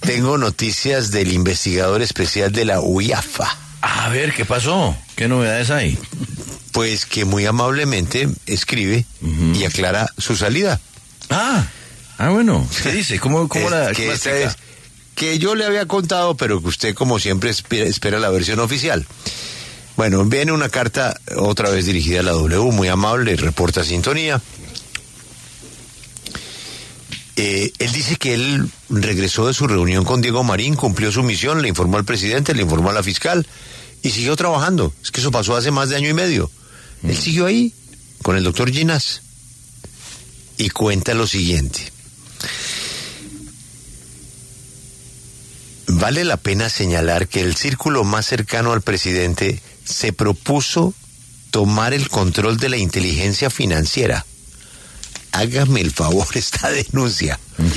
tengo noticias del investigador especial de la UIAF. A ver, ¿qué pasó? ¿Qué novedades hay? Pues que muy amablemente escribe y aclara su salida. Bueno, ¿qué dice? ¿Cómo la explica? Que yo le había contado, pero que usted como siempre espera la versión oficial. Bueno, viene una carta otra vez dirigida a la W, muy amable, reporta sintonía. Él dice que él regresó de su reunión con Diego Marín, cumplió su misión, le informó al presidente, le informó a la fiscal y siguió trabajando. Es que eso pasó hace más de año y medio. Él siguió ahí con el doctor Ginás y cuenta lo siguiente. Vale la pena señalar que el círculo más cercano al presidente se propuso tomar el control de la inteligencia financiera. Hágame el favor, esta denuncia.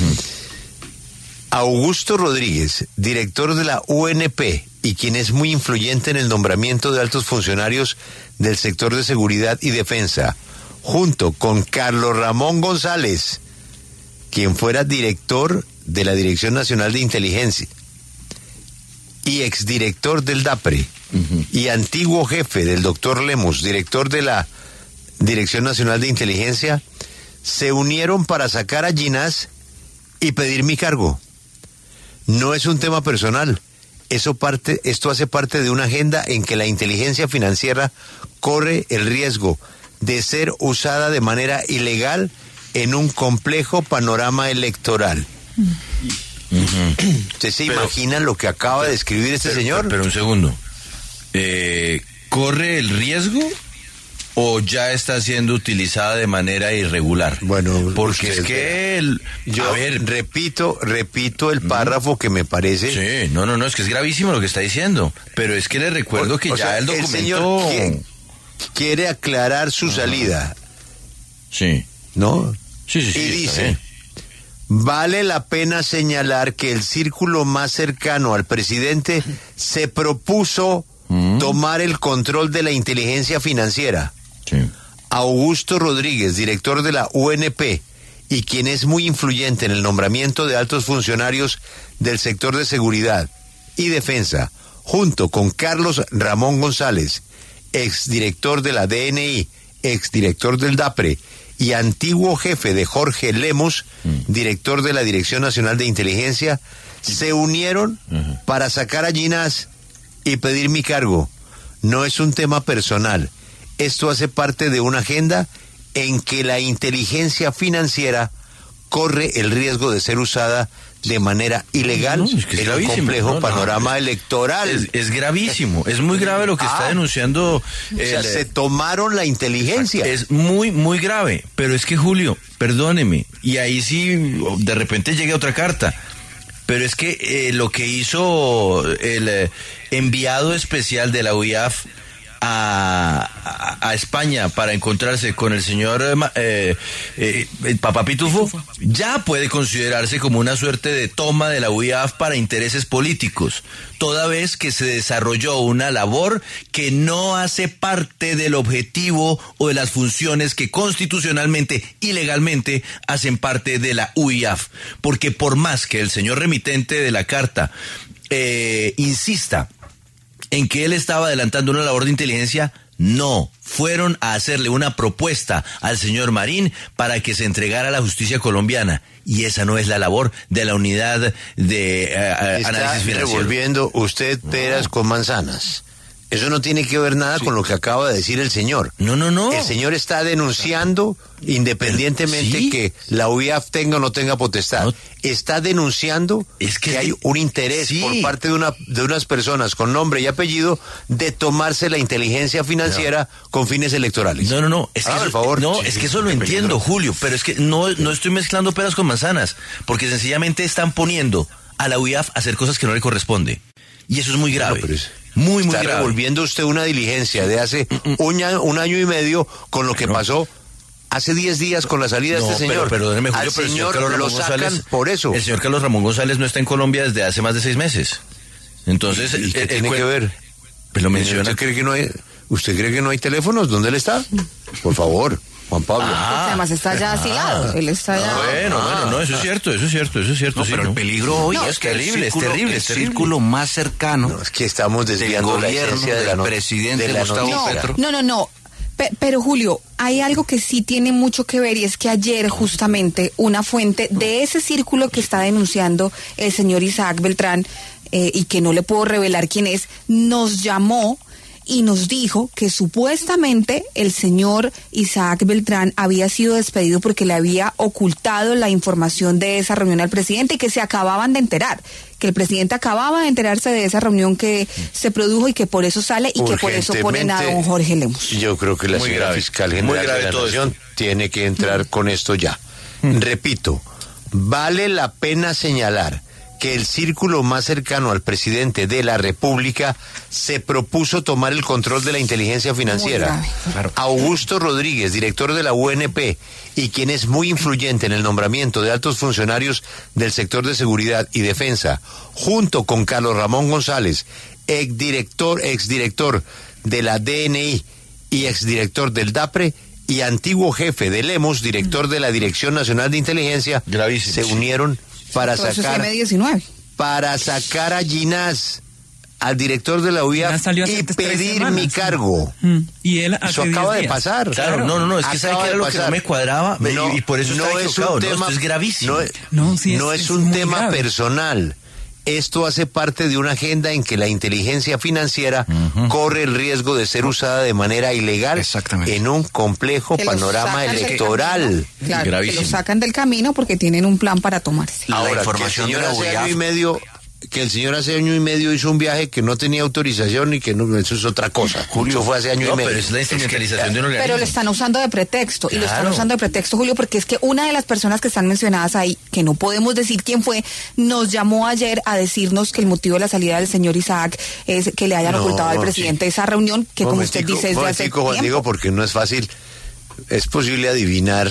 Augusto Rodríguez, director de la UNP y quien es muy influyente en el nombramiento de altos funcionarios del sector de seguridad y defensa, junto con Carlos Ramón González, quien fuera director de la Dirección Nacional de Inteligencia y exdirector del DAPRE, y antiguo jefe del doctor Lemus, director de la Dirección Nacional de Inteligencia, se unieron para sacar a Ginás y pedir mi cargo. No es un tema personal. Esto hace parte de una agenda en que la inteligencia financiera corre el riesgo de ser usada de manera ilegal en un complejo panorama electoral. ¿Usted se imagina lo que acaba de escribir este señor? Pero un segundo. ¿Corre el riesgo o ya está siendo utilizada de manera irregular? Bueno, porque es que repito el párrafo que me parece. Sí, no, es que es gravísimo lo que está diciendo, pero es que le recuerdo que ya el documento... El señor quiere aclarar su salida. Sí. ¿No? Sí. Y dice, vale la pena señalar que el círculo más cercano al presidente se propuso tomar el control de la inteligencia financiera. Sí. Augusto Rodríguez, director de la UNP y quien es muy influyente en el nombramiento de altos funcionarios del sector de seguridad y defensa, junto con Carlos Ramón González, exdirector de la DNI, exdirector del DAPRE y antiguo jefe de Jorge Lemus, director de la Dirección Nacional de Inteligencia, se unieron para sacar a Ginás y pedir mi cargo. No es un tema personal. Esto hace parte de una agenda en que la inteligencia financiera corre el riesgo de ser usada de manera ilegal en un complejo panorama electoral. Es gravísimo, es muy grave lo que está denunciando. Se tomaron la inteligencia. Es muy, muy grave, pero es que Julio, perdóneme, y ahí sí de repente llega otra carta, pero es que lo que hizo el enviado especial de la UIAF a España para encontrarse con el señor Papá Pitufo, ya puede considerarse como una suerte de toma de la UIAF para intereses políticos, toda vez que se desarrolló una labor que no hace parte del objetivo o de las funciones que constitucionalmente y legalmente hacen parte de la UIAF, porque por más que el señor remitente de la carta insista en que él estaba adelantando una labor de inteligencia, no, fueron a hacerle una propuesta al señor Marín para que se entregara a la justicia colombiana, y esa no es la labor de la unidad de análisis financiero. Está revolviendo usted peras con manzanas. Eso no tiene que ver nada con lo que acaba de decir el señor. No. El señor está denunciando, independientemente que la UIAF tenga o no tenga potestad, está denunciando que hay un interés por parte de unas personas con nombre y apellido de tomarse la inteligencia financiera con fines electorales. No. Es que eso, por favor. No, es que eso lo entiendo, Julio, pero es que no estoy mezclando peras con manzanas, porque sencillamente están poniendo a la UIAF a hacer cosas que no le corresponde. Y eso es muy grave. Muy grave. Está revolviendo usted una diligencia de hace un año y medio con lo que pasó hace 10 días con la salida de este señor. Pero perdóneme, Julio, pero el señor Carlos Ramón González, por eso. El señor Carlos Ramón González no está en Colombia desde hace más de 6 meses. Entonces, ¿Y qué tiene que ver? Pues lo menciona. ¿Usted cree que no hay teléfonos? ¿Dónde él está? Por favor. Juan Pablo. Porque además está ya asilado, él está ya... Bueno, eso es cierto. No, sí, pero el peligro hoy No, es es que terrible, el círculo más cercano No, es que estamos desviando la esencia de la presidente de la Gustavo noticia. Petro. No. Pero Julio, hay algo que sí tiene mucho que ver y es que ayer justamente una fuente de ese círculo que está denunciando el señor Isaac Beltrán y que no le puedo revelar quién es, nos llamó y nos dijo que supuestamente el señor Isaac Beltrán había sido despedido porque le había ocultado la información de esa reunión al presidente y que se acababan de enterar, que el presidente acababa de enterarse de esa reunión que se produjo y que por eso sale y que por eso ponen a don Jorge Lemus. Yo creo que la Muy señora grave. fiscal Muy general grave de la todo Nación esto. tiene que entrar con esto ya. Repito, vale la pena señalar que el círculo más cercano al presidente de la República se propuso tomar el control de la inteligencia financiera. grave. Augusto Rodríguez, director de la UNP, y quien es muy influyente en el nombramiento de altos funcionarios del sector de seguridad y defensa, junto con Carlos Ramón González, exdirector de la DNI y exdirector del DAPRE, y antiguo jefe de Lemus, director de la Dirección Nacional de Inteligencia, Gravísimo, se sí. unieron para Todo eso es sacar M19. a Ginás, al director de la Ya UIA, salió hace y 3 pedir semanas. mi cargo. Y él hace Eso 10 acaba de días. pasar. Claro, no, es que sabe que era lo que no me cuadraba y por eso estaba equivocado, esto es gravísimo. No, Es es un muy tema grave. personal. Esto hace parte de una agenda en que la inteligencia financiera corre el riesgo de ser usada de manera ilegal Exactamente. en un complejo Que los panorama sacan del electoral. camino. Claro, que Gravísimo. lo sacan del camino porque tienen un plan para tomarse. La Ahora, información que el de señor la hace UIAF. año y medio, que el señor hace año y medio hizo un viaje que no tenía autorización y que no, eso es otra cosa. Julio fue hace año No, y medio. pero es la instrumentalización de un organismo. Pero lo están usando de pretexto, y lo están Claro. usando de pretexto, Julio, porque es que una de las personas que están mencionadas ahí, que no podemos decir quién fue, nos llamó ayer a decirnos que el motivo de la salida del señor Isaac es que le hayan No, ocultado al sí. presidente esa reunión, que como usted Momentico, dice es de hace momentico, Juan Diego, tiempo. porque no es fácil. Es posible adivinar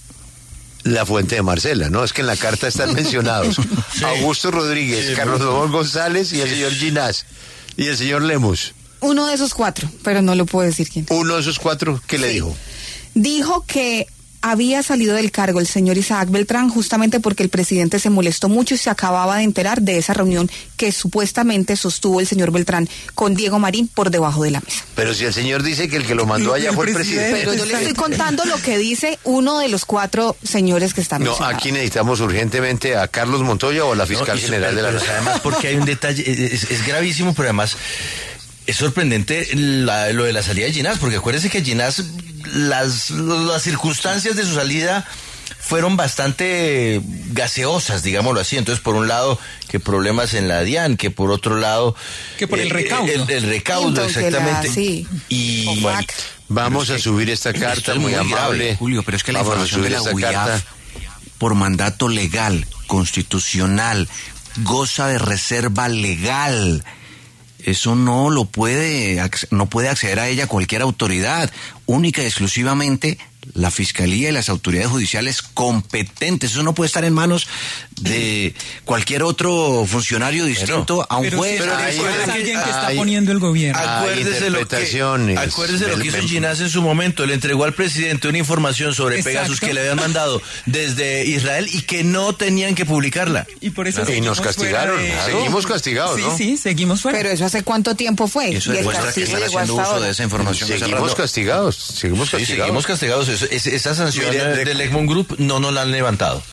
la fuente de Marcela, ¿no? Es que en la carta están mencionados Augusto Rodríguez, Carlos Ramón González y el señor Ginás y el señor Lemus. Uno de esos 4, pero no lo puedo decir quién. Uno de esos 4, ¿qué le Sí. dijo? Dijo que había salido del cargo el señor Isaac Beltrán justamente porque el presidente se molestó mucho y se acababa de enterar de esa reunión que supuestamente sostuvo el señor Beltrán con Diego Marín por debajo de la mesa. Pero si el señor dice que el que lo mandó allá fue el presidente. Pero yo le estoy contando lo que dice uno de los 4 señores que están No, mencionados. aquí necesitamos urgentemente a Carlos Montoya o a la fiscal general de la pero Nación. además porque hay un detalle, es gravísimo, pero además es sorprendente lo de la salida de Ginás, porque acuérdense que Ginás, las circunstancias de su salida fueron bastante gaseosas, digámoslo así. Entonces, por un lado, que problemas en la DIAN, que por otro lado... Que por el recaudo. El recaudo, Entonces, exactamente. sí. Y... OFAC. Vamos a subir esta Esto carta es muy grave, amable. Julio, pero es que la Vamos a información de subir la esta UIAF, carta. por mandato legal, constitucional, goza de reserva legal. Eso no lo puede, no puede acceder a ella cualquier autoridad, única y exclusivamente la Fiscalía y las autoridades judiciales competentes. Eso no puede estar en manos de cualquier otro funcionario distinto a un Pero juez. si pero es recuerden alguien que que está hay- poniendo el gobierno. Acuérdese lo que hizo Ginás en su momento. Le entregó al presidente una información sobre Exacto. Pegasus que le habían mandado desde Israel y que no tenían que publicarla. Y por eso Y seguimos nos castigaron. fuera de- Seguimos castigados, ¿no? Sí, seguimos fuera. Pero eso hace cuánto tiempo fue. Eso Y el demuestra que castigo están llegó haciendo hasta uso ahora. de esa información. hace Seguimos rato. castigados. Seguimos Sí, castigados. seguimos castigados. Esa sanción Mire, del Egmont Group no nos la han levantado.